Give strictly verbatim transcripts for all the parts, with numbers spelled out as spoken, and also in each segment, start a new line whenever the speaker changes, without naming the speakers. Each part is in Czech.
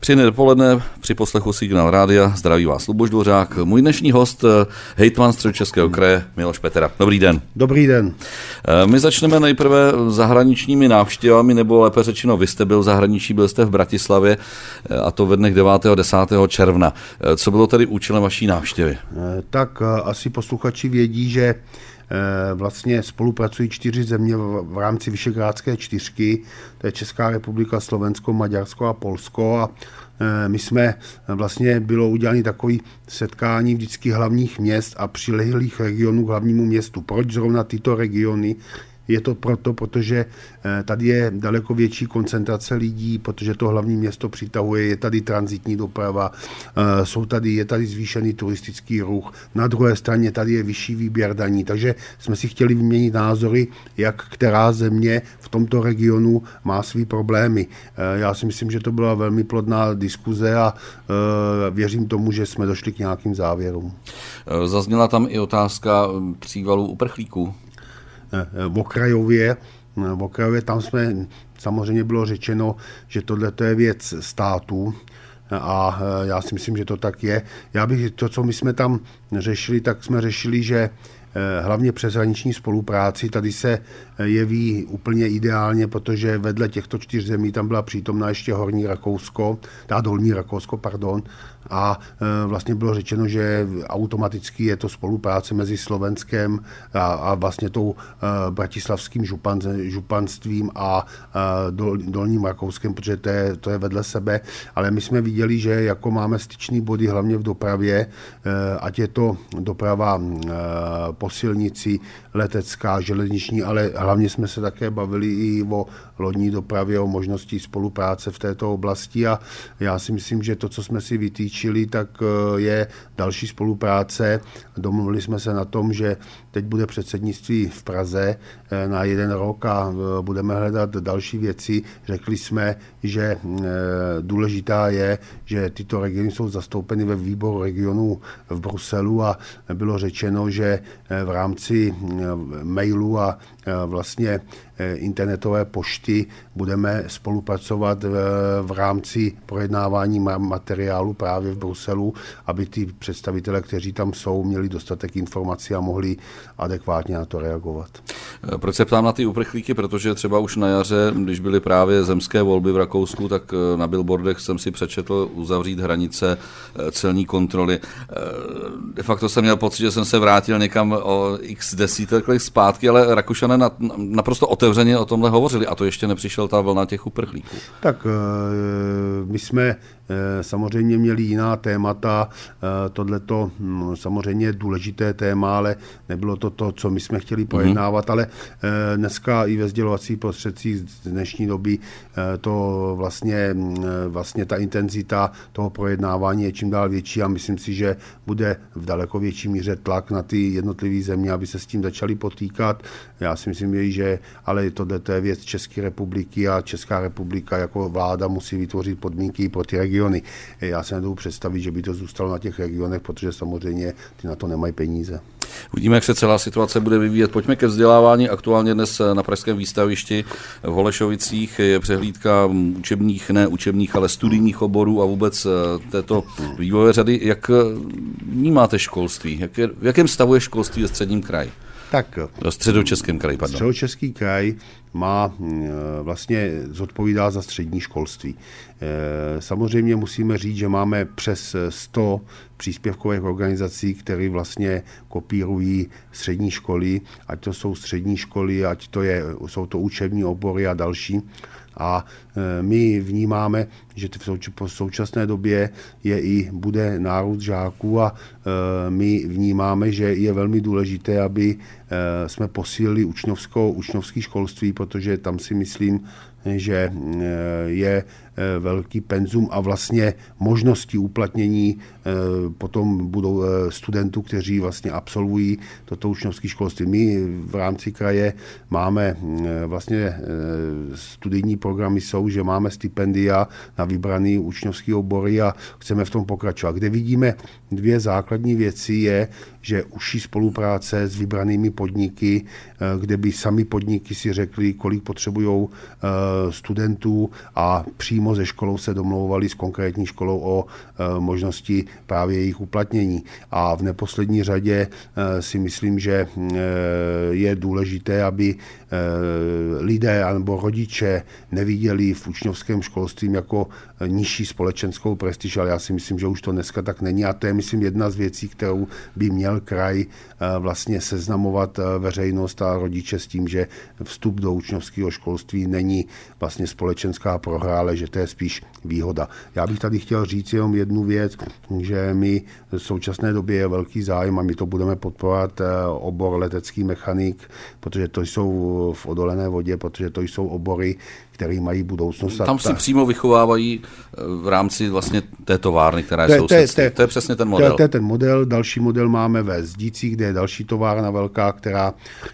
Příjemné dopoledne, při poslechu Signál rádia, zdraví vás Luboš Dvořák. Můj dnešní host, hejtman Středočeského kraje Miloš Petera. Dobrý den.
Dobrý den.
My začneme nejprve zahraničními návštěvami, nebo lépe řečeno, vy jste byl v zahraničí, byl jste v Bratislavě, a to ve dnech devátého a desátého června. Co bylo tedy účelem vaší návštěvy?
Tak asi posluchači vědí, že vlastně spolupracují čtyři země v rámci Visegrádské čtyřky, to je Česká republika, Slovensko, Maďarsko a Polsko, a my jsme, vlastně bylo udělané takové setkání vždycky hlavních měst a přilehlých regionů k hlavnímu městu. Proč zrovna tyto regiony? Je to proto, protože tady je daleko větší koncentrace lidí, protože to hlavní město přitahuje, je tady tranzitní doprava, jsou tady, je tady zvýšený turistický ruch, na druhé straně tady je vyšší výběr daní, takže jsme si chtěli vyměnit názory, jak která země v tomto regionu má svý problémy. Já si myslím, že to byla velmi plodná diskuze a věřím tomu, že jsme došli k nějakým závěrům.
Zazněla tam i otázka přívalů uprchlíků.
V Okrajově, v Okrajově tam jsme, samozřejmě bylo řečeno, že tohle je věc států a já si myslím, že to tak je. Já bych to, co my jsme tam řešili, tak jsme řešili, že hlavně přeshraniční spolupráci tady se jeví úplně ideálně, protože vedle těchto čtyř zemí tam byla přítomná ještě Horní Rakousko, tá Dolní Rakousko, pardon, a vlastně bylo řečeno, že automaticky je to spolupráce mezi Slovenskem a, a vlastně tou bratislavským župan, županstvím a dol, Dolním Rakouskem, protože to je, to je vedle sebe, ale my jsme viděli, že jako máme styčný body hlavně v dopravě, ať je to doprava po silnici, letecká, železniční, ale hlavně jsme se také bavili i o lodní dopravě, o možnosti spolupráce v této oblasti a já si myslím, že to, co jsme si vytýčili, tak je další spolupráce. Domluvili jsme se na tom, že teď bude předsednictví v Praze na jeden rok a budeme hledat další věci. Řekli jsme, že důležitá je, že tyto regiony jsou zastoupeny ve výboru regionů v Bruselu a bylo řečeno, že v rámci mailu a vlastně internetové pošty budeme spolupracovat v, v rámci projednávání materiálu právě v Bruselu, aby ty představitelé, kteří tam jsou, měli dostatek informací a mohli adekvátně na to reagovat.
Proč se ptám na ty uprchlíky? Protože třeba už na jaře, když byly právě zemské volby v Rakousku, tak na billboardech jsem si přečetl uzavřít hranice, celní kontroly. De facto jsem měl pocit, že jsem se vrátil někam o x desítek let zpátky, ale Rakušané naprosto otevřeně o tomhle hovořili a to ještě nepřišel ta vlna těch uprchlíků.
Tak my jsme samozřejmě měli jiná témata, tohleto samozřejmě důležité téma, ale nebylo to to, co my jsme chtěli projednávat, mm-hmm. ale dneska i ve sdělovacích prostředcích z dnešní doby to vlastně, vlastně ta intenzita toho projednávání je čím dál větší a myslím si, že bude v daleko větší míře tlak na ty jednotlivé země, aby se s tím začali potýkat. Já si myslím, že ale tohle je věc České republiky a Česká republika jako vláda musí vytvořit podmínky pro ty regiony. Já se nedovedu představit, že by to zůstalo na těch regionech, protože samozřejmě ty na to nemají peníze.
Uvidíme, jak se celá situace bude vyvíjet. Pojďme ke vzdělávání. Aktuálně dnes na pražském výstavišti v Holešovicích je přehlídka učebních, ne učebních, ale studijních oborů a vůbec této vývojové řady. Jak vnímáte školství? Jak je, v jakém stavu je školství ve středním kraji?
Tak,
v Středočeském kraji, pardon.
Středočeský kraj má vlastně zodpovídá za střední školství. Samozřejmě musíme říct, že máme přes sto příspěvkových organizací, které vlastně kopírují střední školy, ať to jsou střední školy, ať to je, jsou to učební obory a další. A my vnímáme, že v současné době je i bude nárůst žáků a my vnímáme, že je velmi důležité, aby jsme posílili učňovské školství, protože tam si myslím, že je velký penzum a vlastně možnosti uplatnění potom budou studentů, kteří vlastně absolvují toto učňovské školství. My v rámci kraje máme vlastně studijní programy jsou, že máme stipendia na vybrané učňovské obory a chceme v tom pokračovat. Kde vidíme dvě základní věci je, že užší spolupráce s vybranými podniky, kde by sami podniky si řekli, kolik potřebují studentů a přímo přímo ze školou se domlouvali s konkrétní školou o možnosti právě jejich uplatnění. A v neposlední řadě si myslím, že je důležité, aby lidé nebo rodiče neviděli v učňovském školství jako nižší společenskou prestiž, ale já si myslím, že už to dneska tak není a to je, myslím, jedna z věcí, kterou by měl kraj vlastně seznamovat veřejnost a rodiče s tím, že vstup do učňovského školství není vlastně společenská prohra, ale že to je spíš výhoda. Já bych tady chtěl říct jenom jednu věc, že my v současné době je velký zájem a my to budeme podporovat obor letecký mechanik, protože to jsou v odolené vodě, protože to jsou obory, které mají budoucnost.
Tam si přímo vychovávají v rámci vlastně té továrny, která je sousedství. To, to je přesně ten model.
To je ten model. Další model máme ve Zdících, kde je další továrna velká, která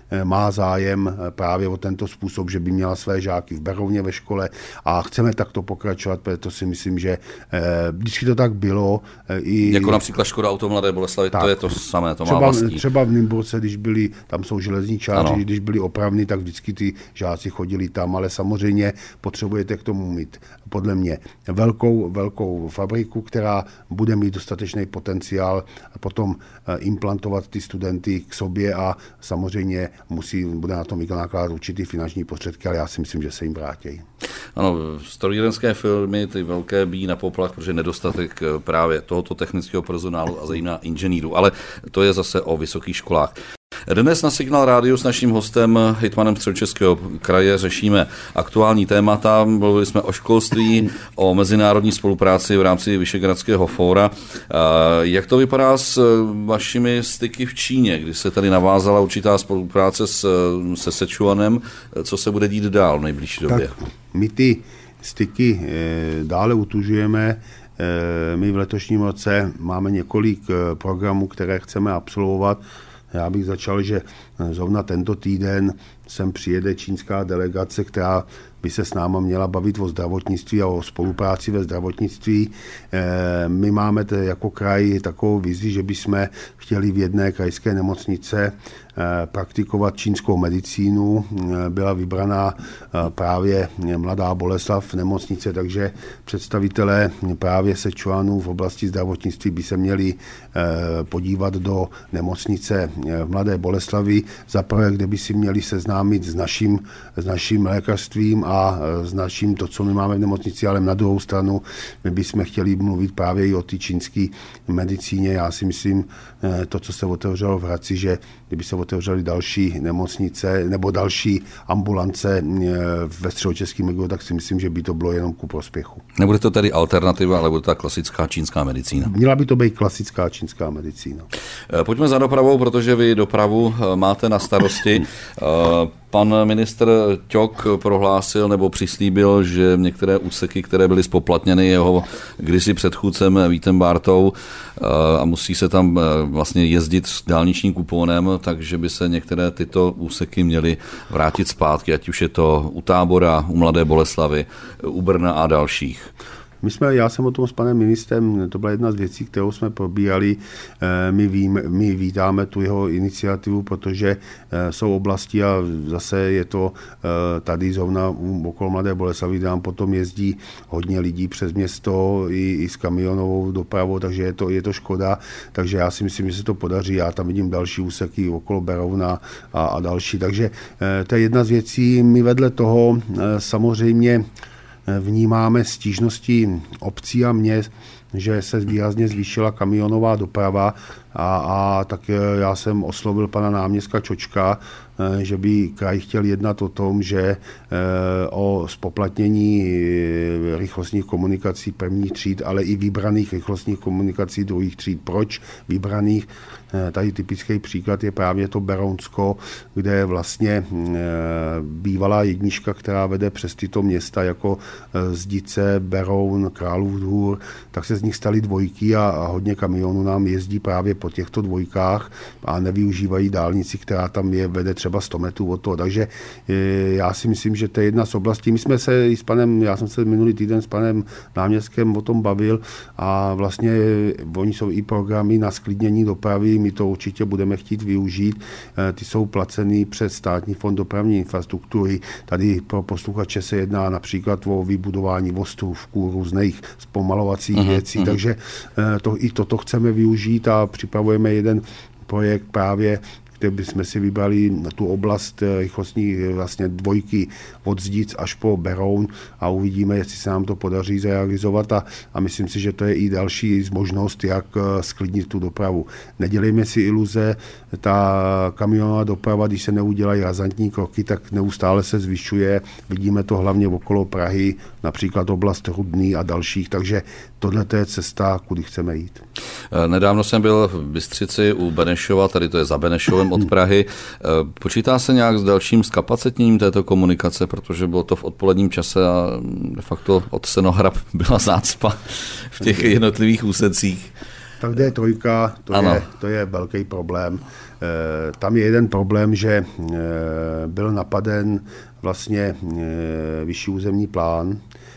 má zájem právě o tento způsob, že by měla své žáky v Berouně ve škole a chceme takto pokračovat, protože si myslím, že vždycky to tak bylo. I,
jako například Škoda Auto Mladé Boleslavi, to je to samé, to
třeba,
má vlastní.
Třeba v Nymburce, když byli, tam jsou železničáři, když byli opravní, tak vždycky ty žáci chodili tam, ale samozřejmě potřebujete k tomu mít podle mě velkou, velkou fabriku, která bude mít dostatečný potenciál a potom implantovat ty studenty k sobě a samozřejmě musí, bude na tom vynakládat určitý finanční prostředky, ale já si myslím, že se jim vrátí.
Ano, strojírenské firmy, ty velké bíjí na poplach, protože nedostatek právě tohoto technického personálu a zejména inženýrů, ale to je zase o vysokých školách. Dnes na Signál rádiu s naším hostem, hejtmanem Středočeského kraje, řešíme aktuální témata. Mluvili jsme o školství, o mezinárodní spolupráci v rámci Vyšehradského fóra. Jak to vypadá s vašimi styky v Číně, kdy se tady navázala určitá spolupráce s, se Sečuanem? Co se bude dít dál v nejbližší době?
Tak my ty styky dále utužujeme. My v letošním roce máme několik programů, které chceme absolvovat. Já bych začal, že zrovna tento týden sem přijede čínská delegace, která by se s náma měla bavit o zdravotnictví a o spolupráci ve zdravotnictví. My máme jako kraj takovou vizi, že bychom chtěli v jedné krajské nemocnice praktikovat čínskou medicínu. Byla vybraná právě Mladá Boleslav nemocnice, takže představitelé právě Sečuanů v oblasti zdravotnictví by se měli podívat do nemocnice v Mladé Boleslavi. Za prvé, kde by si měli seznámit s naším, s naším lékařstvím a s naším to, co my máme v nemocnici, ale na druhou stranu my bychom chtěli mluvit právě i o té čínské medicíně. Já si myslím, to, co se otevřelo v Hradci, že kdyby se otevřely další nemocnice nebo další ambulance ve Středočeském regionu, tak si myslím, že by to bylo jenom ku prospěchu.
Nebude to tedy alternativa, ale bude to klasická čínská medicína.
Měla by to být klasická čínská medicína.
Pojďme za dopravou, protože vy dopravu máte na starosti. Pan ministr Ťok prohlásil nebo přislíbil, že některé úseky, které byly spoplatněny jeho kdysi předchůdcem Vítem Bártou a musí se tam vlastně jezdit s dálničním kuponem, takže by se některé tyto úseky měly vrátit zpátky, ať už je to u Tábora, u Mladé Boleslavy, u Brna a dalších.
My jsme, já jsem o tom s panem ministrem, to byla jedna z věcí, kterou jsme probírali. My, víme, my vítáme tu jeho iniciativu, protože jsou oblasti a zase je to tady zrovna okolo Mladé Boleslavy, kde nám potom jezdí hodně lidí přes město i, i s kamionovou dopravou, takže je to, je to škoda. Takže já si myslím, že se to podaří. Já tam vidím další úseky okolo Berouna a, a další. Takže to je jedna z věcí. My vedle toho samozřejmě vnímáme stížnosti obcí a měst, že se výrazně zvýšila kamionová doprava a, a tak já jsem oslovil pana náměstka Čočka, že by kraj chtěl jednat o tom, že o spoplatnění rychlostních komunikací prvních tříd, ale i vybraných rychlostních komunikací druhých tříd. Proč vybraných? Tady typický příklad je právě to Berounsko, kde vlastně bývalá jednička, která vede přes tyto města jako Zdice, Beroun, Králův Dvůr, tak se z nich staly dvojky a, a hodně kamionů nám jezdí právě po těchto dvojkách a nevyužívají dálnici, která tam je, vede třeba sto metrů od toho. Takže e, já si myslím, že to je jedna z oblastí. My jsme se i s panem, já jsem se minulý týden s panem náměstkem o tom bavil a vlastně oni jsou i programy na sklidnění dopravy, my to určitě budeme chtít využít. E, ty jsou placený přes Státní fond dopravní infrastruktury. Tady pro posluchače se jedná například o vybudování ostrůvků, různých zpomalovacích uh-huh, věcí, uh-huh. takže to, i toto chceme využít a připravujeme jeden projekt právě, kde bychom si vybrali na tu oblast rychlostní vlastně dvojky od Zdic až po Beroun a uvidíme, jestli se nám to podaří zrealizovat a, a myslím si, že to je i další možnost, jak sklidnit tu dopravu. Nedělejme si iluze, ta kamionová doprava, když se neudělají razantní kroky, tak neustále se zvyšuje. Vidíme to hlavně okolo Prahy, například oblast Rudný a dalších, takže tohle je cesta, kudy chceme jít.
Nedávno jsem byl v Bystřici u Benešova, tady to je za Benešovem od Prahy. Počítá se nějak s dalším zkapacitněním této komunikace, protože bylo to v odpoledním čase a de facto od Senohrab byla zácpa v těch jednotlivých úsecích.
Tak D tři, to je, to je velký problém. Tam je jeden problém, že byl napaden vlastně vyšší územní plán,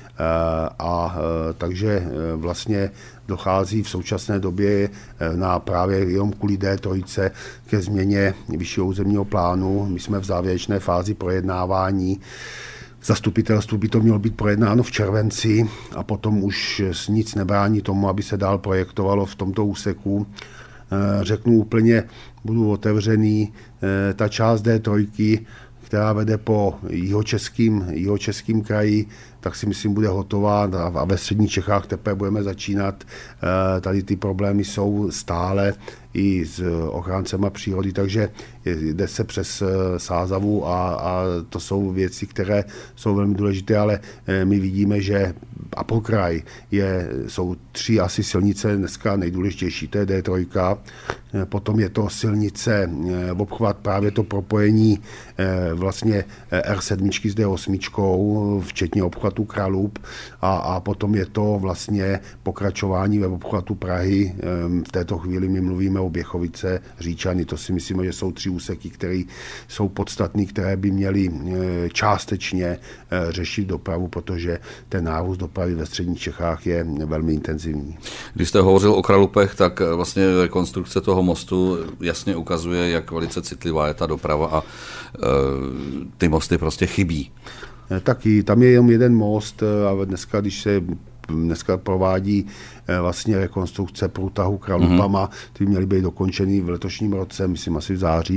a takže vlastně dochází v současné době na právě jenom kvůli D tři ke změně vyššího územního plánu. My jsme v závěrečné fázi projednávání. Zastupitelstvu by to mělo být projednáno v červenci a potom už nic nebrání tomu, aby se dál projektovalo v tomto úseku. Řeknu úplně, budu otevřený, ta část D tři, která vede po jihočeským, jihočeským kraji, tak si myslím, bude hotová a ve středních Čechách teprve budeme začínat. Tady ty problémy jsou stále i s ochráncema přírody, takže jde se přes Sázavu a, a to jsou věci, které jsou velmi důležité, ale my vidíme, že a po kraj je, jsou tři asi silnice dneska nejdůležitější, to je D tři, potom je to silnice obchvat právě to propojení vlastně R sedm s D osm, včetně obchvatu Kralub a, a potom je to vlastně pokračování ve obchvatu Prahy. V této chvíli my mluvíme o Běchovice, Říčany, to si myslíme, že jsou tři úseky, které jsou podstatné, které by měly částečně řešit dopravu, protože ten nárůst dopravy ve středních Čechách je velmi intenzivní.
Když jste hovořil o Kralupech, tak vlastně rekonstrukce toho mostu jasně ukazuje, jak velice citlivá je ta doprava a e, ty mosty prostě chybí.
Taky, tam je jenom jeden most a dneska, když se dneska provádí vlastně rekonstrukce průtahu Kralupama, ty měly být dokončený v letošním roce, myslím asi v září,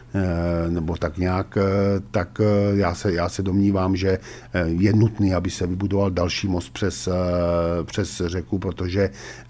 nebo tak nějak, tak já se, já se domnívám, že je nutný, aby se vybudoval další most přes, přes řeku, protože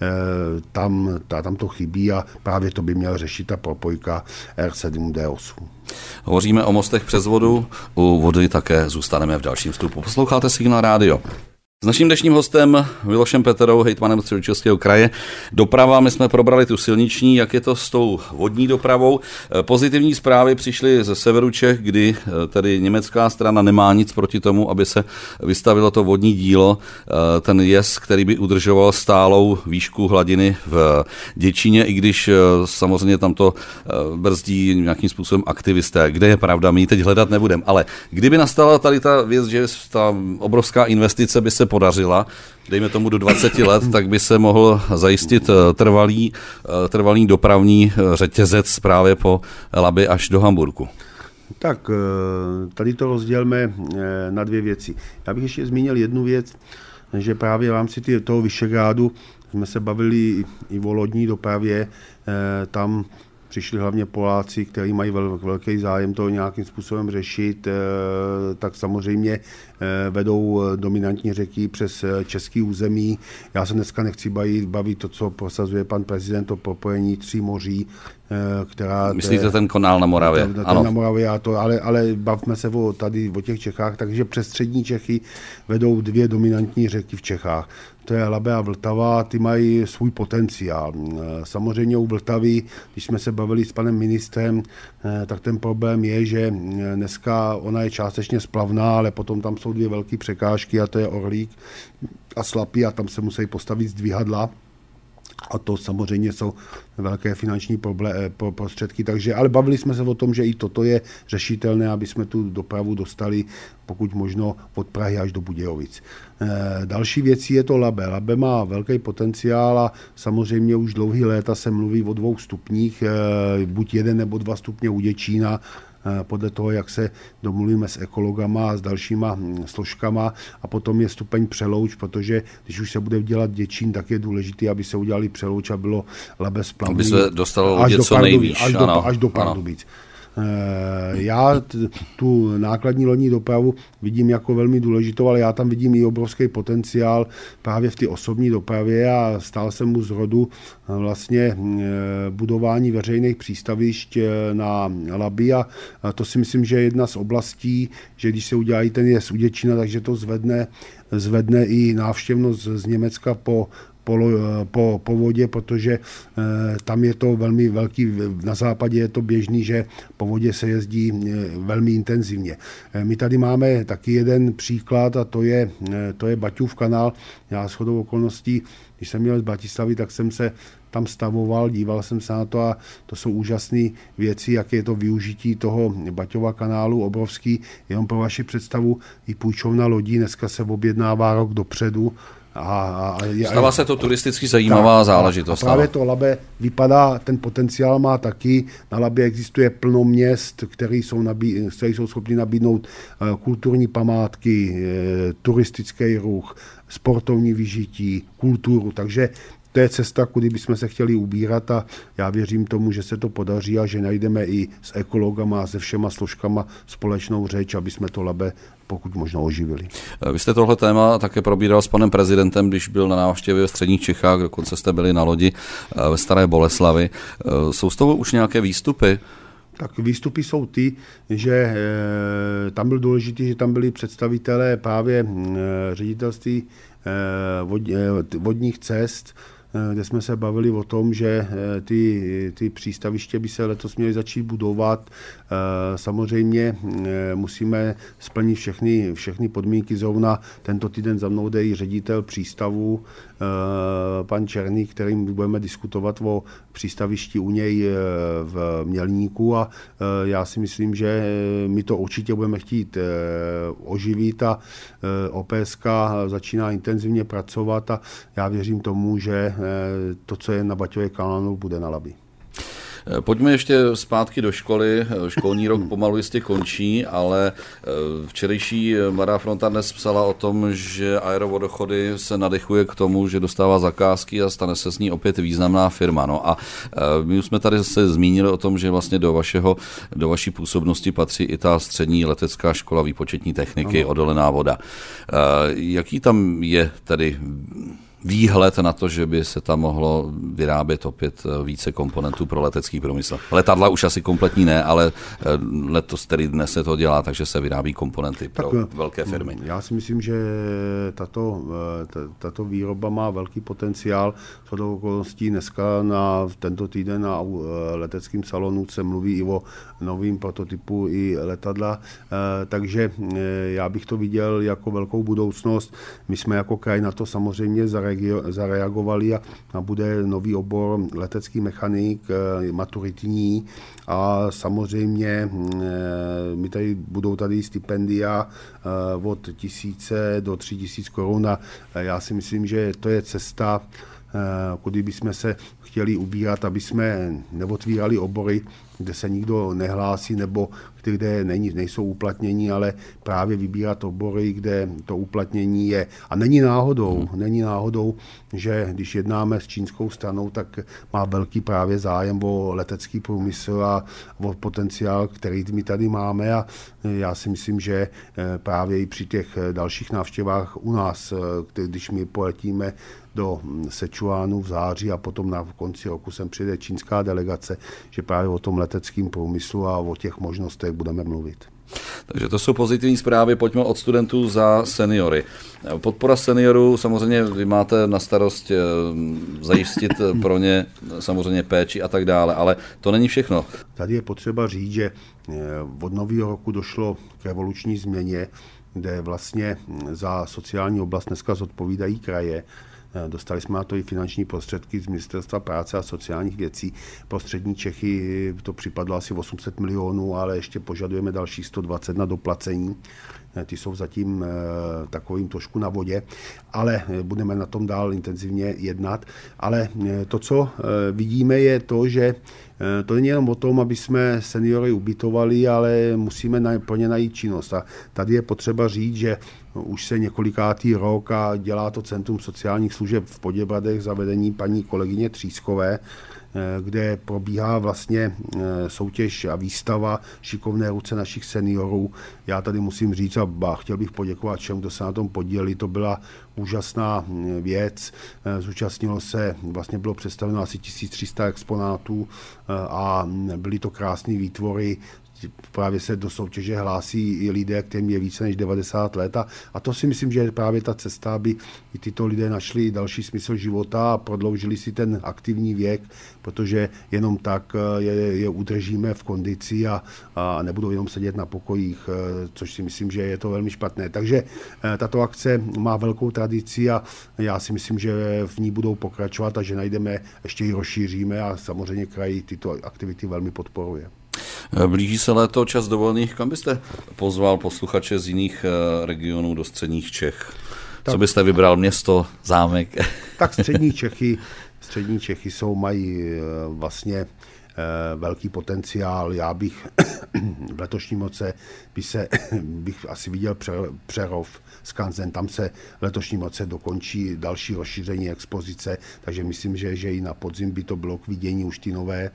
tam, tam to chybí a právě to by měl řešit ta propojka R sedm D osm.
Hovoříme o mostech přes vodu, u vody také zůstaneme v dalším vstupu. Posloucháte Signál rádio. S naším dnešním hostem Milošem Peterou, hejtmanem Středočeského kraje. Doprava, my jsme probrali tu silniční, jak je to s tou vodní dopravou. Pozitivní zprávy přišly ze severu Čech, kdy tedy německá strana nemá nic proti tomu, aby se vystavilo to vodní dílo, ten jez, který by udržoval stálou výšku hladiny v Děčíně, i když samozřejmě tam to brzdí nějakým způsobem aktivisté. Kde je pravda, my ji teď hledat nebudeme. Ale kdyby nastala tady ta věc, že ta obrovská investice by se podařila, dejme tomu do dvacet let, tak by se mohl zajistit trvalý, trvalý dopravní řetězec právě po Labi až do Hamburku.
Tak tady to rozdělme na dvě věci. Já bych ještě zmínil jednu věc, že právě v rámci toho Vyšegrádu jsme se bavili i o lodní dopravě, tam přišli hlavně Poláci, kteří mají vel, velký zájem to nějakým způsobem řešit, tak samozřejmě vedou dominantní řeky přes český území. Já se dneska nechci bavit, bavit to, co prosazuje pan prezident, o propojení tří moří, která...
Myslíte ten kanál na Moravě?
Ten, ano. Na Moravě, to, ale, ale bavme se o, tady o těch Čechách, takže přes střední Čechy vedou dvě dominantní řeky v Čechách. To je Labe a Vltava, ty mají svůj potenciál. Samozřejmě u Vltavy, když jsme se bavili s panem ministrem, tak ten problém je, že dneska ona je částečně splavná, ale potom tam jsou dvě velké překážky a to je Orlík a Slapí a tam se musí postavit zdvihadla. A to samozřejmě jsou velké finanční prostředky, takže, ale bavili jsme se o tom, že i toto je řešitelné, aby jsme tu dopravu dostali pokud možno od Prahy až do Budějovic. E, další věcí je to Labe. Labe má velký potenciál a samozřejmě už dlouhý léta se mluví o dvou stupních, e, buď jeden nebo dva stupně u Děčína, podle toho, jak se domluvíme s ekologama a s dalšíma složkama, a potom je stupeň Přelouč, protože když už se bude dělat Děčín, tak je důležité, aby se udělali Přelouč a bylo Labe splavný.
Aby se dostalo až do co nejvíc.
Až do, až do Pardubic. Já tu nákladní lodní dopravu vidím jako velmi důležitou, ale já tam vidím i obrovský potenciál právě v té osobní dopravě a stál jsem mu z rodu vlastně budování veřejných přístavišť na Labi a to si myslím, že je jedna z oblastí, že když se udělají ten jezd u Děčína, takže to zvedne, zvedne i návštěvnost z Německa po Po, po, po vodě, protože e, tam je to velmi velký, na západě je to běžný, že po vodě se jezdí e, velmi intenzivně. E, my tady máme taky jeden příklad a to je, e, to je Baťův kanál. Já shodou okolností, když jsem měl z Bratislavy, tak jsem se tam stavoval, díval jsem se na to a to jsou úžasné věci, jaké je to využití toho Baťova kanálu, obrovský. Jenom pro vaši představu, i půjčovna lodí dneska se objednává rok dopředu. A, a je,
Stává se to turisticky zajímavá tak, záležitost.
A právě to Labe vypadá, ten potenciál má taky. Na Labě existuje plno měst, které jsou, nabí, které jsou schopny nabídnout kulturní památky, turistický ruch, sportovní vyžití, kulturu. Takže to je cesta, kudy bychom se chtěli ubírat a já věřím tomu, že se to podaří a že najdeme i s ekologama a se všema složkama společnou řeč, aby jsme to Labe pokud možno oživili.
Vy jste tohle téma také probíral s panem prezidentem, když byl na návštěvě v středních Čechách, dokonce jste byli na lodi ve Staré Boleslavi. Jsou z toho už nějaké výstupy?
Tak výstupy jsou ty, že e, tam byl důležitý, že tam byli představitelé právě e, ředitelství e, vod, e, vodních cest, kde jsme se bavili o tom, že ty, ty přístaviště by se letos měly začít budovat. Samozřejmě musíme splnit všechny, všechny podmínky. Zrovna tento týden za mnou jde i ředitel přístavu, pan Černý, kterým budeme diskutovat o přístavišti u něj v Mělníku a já si myslím, že my to určitě budeme chtít oživit a O P S K začíná intenzivně pracovat a já věřím tomu, že to, co je na Baťově kanálu, bude na Labi.
Pojďme ještě zpátky do školy. Školní rok pomalu jistě končí, ale včerejší Mladá fronta dnes psala o tom, že Aerovodochody se nadechuje k tomu, že dostává zakázky a stane se s ní opět významná firma. No a my už jsme tady se zmínili o tom, že vlastně do, vašeho, do vaší působnosti patří i ta střední letecká škola výpočetní techniky Odolená voda. Jaký tam je tedy výhled na to, že by se tam mohlo vyrábět opět více komponentů pro letecký průmysl? Letadla už asi kompletní ne, ale letos, tedy dnes se to dělá, takže se vyrábí komponenty pro tak velké firmy.
Já si myslím, že tato, tato výroba má velký potenciál. Shodou okolností dneska na tento týden na leteckém salonu se mluví i o novým prototypu i letadla, takže já bych to viděl jako velkou budoucnost. My jsme jako kraj na to samozřejmě zareagovali a bude nový obor letecký mechanik, maturitní a samozřejmě my tady budou tady stipendia od tisíce do tři tisíc korun a já si myslím, že to je cesta, kudy bychom se chtěli ubírat, aby jsme neotvírali obory, kde se nikdo nehlásí nebo kde není, nejsou uplatnění, ale právě vybírat obory, kde to uplatnění je. A není náhodou, není náhodou, že když jednáme s čínskou stranou, tak má velký právě zájem o letecký průmysl a o potenciál, který my tady máme a já si myslím, že právě i při těch dalších návštěvách u nás, když my poletíme do Sečuánu v září a potom na konci roku sem přijde čínská delegace, že právě o tom leteckém průmyslu a o těch možnostech budeme mluvit.
Takže to jsou pozitivní zprávy. Pojďme od studentů za seniory. Podpora seniorů, samozřejmě vy máte na starost zajistit pro ně samozřejmě péči a tak dále, ale to není všechno.
Tady je potřeba říct, že od nového roku došlo k revoluční změně, kde vlastně za sociální oblast dneska zodpovídají kraje. Dostali jsme na to i finanční prostředky z Ministerstva práce a sociálních věcí. Pro střední Čechy to připadlo asi osm set milionů, ale ještě požadujeme další sto dvacet na doplacení. Ty jsou zatím takovým trošku na vodě, ale budeme na tom dál intenzivně jednat. Ale to, co vidíme, je to, že to není jenom o tom, aby jsme seniory ubytovali, ale musíme pro ně najít činnost. A tady je potřeba říct, že už se několikátý rok a dělá to Centrum sociálních služeb v Poděbradech za vedení paní kolegyně Třískové, kde probíhá vlastně soutěž a výstava Šikovné ruce našich seniorů. Já tady musím říct a chtěl bych poděkovat všem, kdo se na tom podíleli. To byla úžasná věc. Zúčastnilo se, vlastně bylo představeno asi tisíc tři sta exponátů a byly to krásné výtvory. Právě se do soutěže hlásí i lidé, kterým je více než devadesát let. A, a to si myslím, že je právě ta cesta, aby i tyto lidé našli další smysl života a prodloužili si ten aktivní věk, protože jenom tak je, je udržíme v kondici a, a nebudou jenom sedět na pokojích, což si myslím, že je to velmi špatné. Takže tato akce má velkou tradici a já si myslím, že v ní budou pokračovat a že najdeme, ještě ji rozšíříme a samozřejmě kraj tyto aktivity velmi podporuje.
Blíží se léto, čas dovolených. Kam byste pozval posluchače z jiných regionů do středních Čech? Tak, co byste vybral, město, zámek?
Tak střední Čechy, střední Čechy jsou, mají vlastně velký potenciál. Já bych v letošním roce by se, bych asi viděl Přerov, Skanzen, tam se v letošním roce dokončí další rozšíření expozice, takže myslím, že, že i na podzim by to bylo k vidění už ty nové.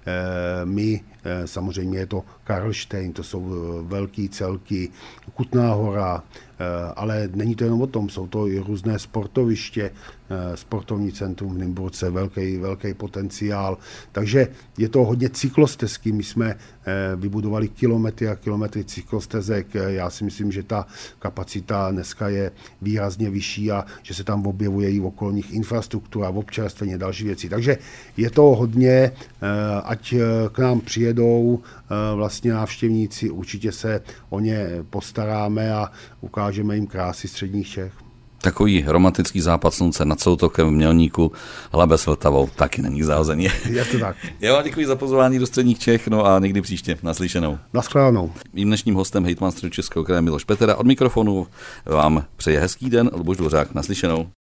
My, samozřejmě je to Karlštejn, to jsou velký celky, Kutná Hora, ale není to jenom o tom, jsou to i různé sportoviště, sportovní centrum v Nymburce, velký, velký potenciál, takže je to hodně cyklostezky, my jsme vybudovali kilometry a kilometry cyklostezek, já si myslím, že ta kapacita dneska je výrazně vyšší a že se tam objevuje i okolních infrastruktura, občerstvení a další věci, takže je to hodně, ať k nám přijedou vlastně návštěvníci, určitě se o ně postaráme a ukážeme jim krásy středních Čech.
Takový romantický západ slunce nad soutokem v Mělníku, Labe s Vltavou, taky není zahození.
Je to tak.
Já vám děkuji za pozvání do středních Čech, no a někdy příště. Naslyšenou.
Naschledanou.
Mým dnešním hostem hejtman Středočeského kraje Miloš Petera. Od mikrofonu vám přeje hezký den, Luboš Dvořák. Naslyšenou.